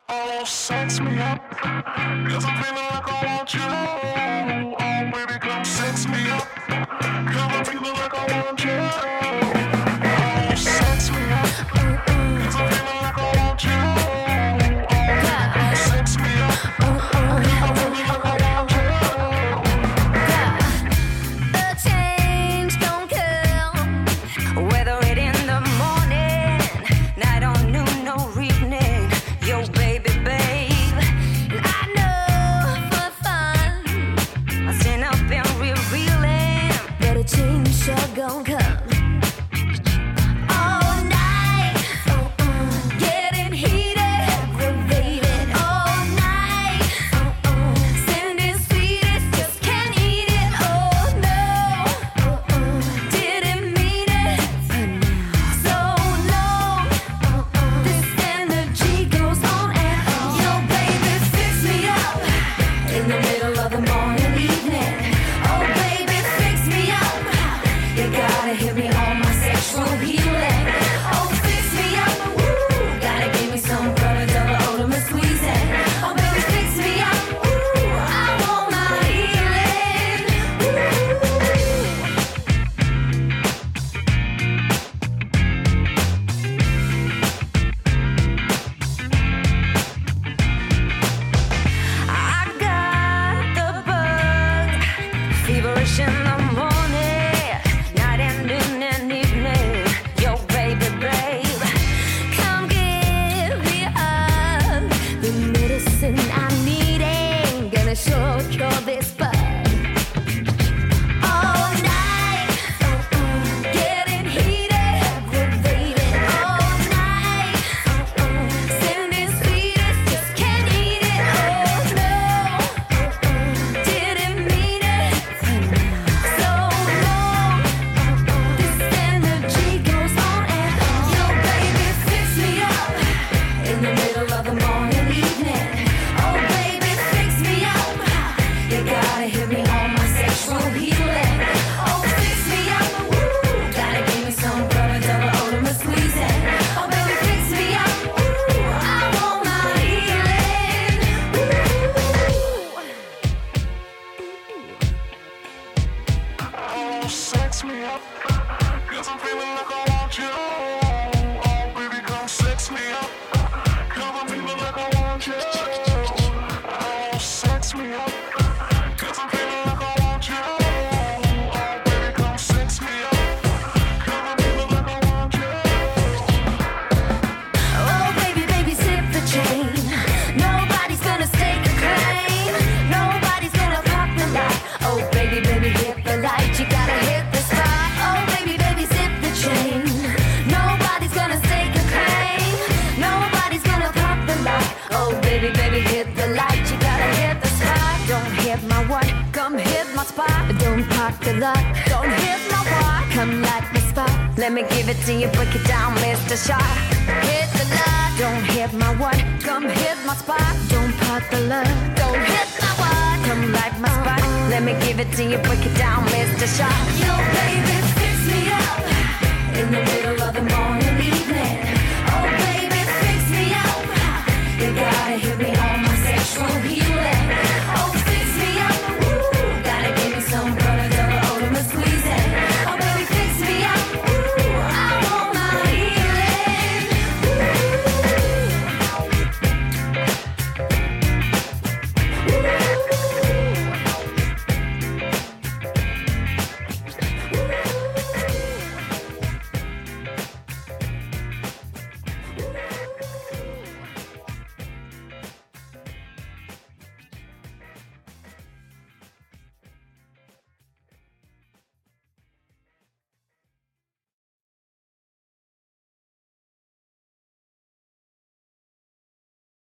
Oh, sex me up, 'cause I'm feeling like I want you. Oh, baby, come sex me up, 'cause I'm feeling like I want you. Oh, sex me up, 'cause I'm feeling like I want you. Oh, sex me up, 'cause I'm feeling like I want you. The change don't come, whether it in the morning, night or noon or evening. Yo, baby, babe, and I know for fun, I stand up and revealing that a change sure gon' come. All night, getting heated, aggravated. All night, sending sweetest, just can't eat it. Oh no, didn't mean it. So long, this energy goes on and on. Yo, baby, fix me up in the middle of the morning, evening. Oh, baby, fix me up. You gotta hit me on my sexual healing. Oh, fix me up, woo. Gotta give me some brother, double ultimate squeezing. Oh, baby, fix me up, woo. I want my healing, I got the bug, feverish in the morning, night and noon and evening. Yo, baby, babe, come give me up the medicine I need. Ain't gonna sure cure this bug. All night, getting heated, aggravated. All night, sending sweetest, just can't eat it. Oh no, didn't mean it. So long, this energy goes on and on. Yo, baby, fix me up in the middle of the morning, evening. Oh, baby, fix me up. You gotta hit me on my sexual healing. Oh, fix me up, woo. Gotta give me some brother, double ultimate squeezing. Oh, baby, fix me up, woo. I want my healing, Oh, sex me up, 'cause I'm feeling like I want you. Oh, baby, come sex me up, 'cause I'm feeling like I want you. Oh, sex me up, 'cause I'm feeling like I want you. Oh, baby, come sex me up, 'cause I'm feeling like I want you. Oh, baby, baby, zip the chain. Nobody's gonna stake a claim. Nobody's gonna pop the light. Oh, baby, baby, hit the light. You gotta hit the spot. Oh, baby, baby, zip the chain. Nobody's gonna stake a claim. Nobody's gonna pop the light. Oh, baby, baby, hit the light. You gotta hit the spot. Don't hit my what? Come hit my spot. Don't pop the light. Don't hit my what? Come light my spot. Let me give it to you, break it down, Mr. Shot. Hit the light. Don't hit my what? Come hit my spot. Don't pop the light. Don't hit my what? Come light my spot. Let me give it to you, break it down, Mr. Shot. Yo, baby, fix me up in the middle of the morning, evening. Oh, baby, fix me up. You gotta hit me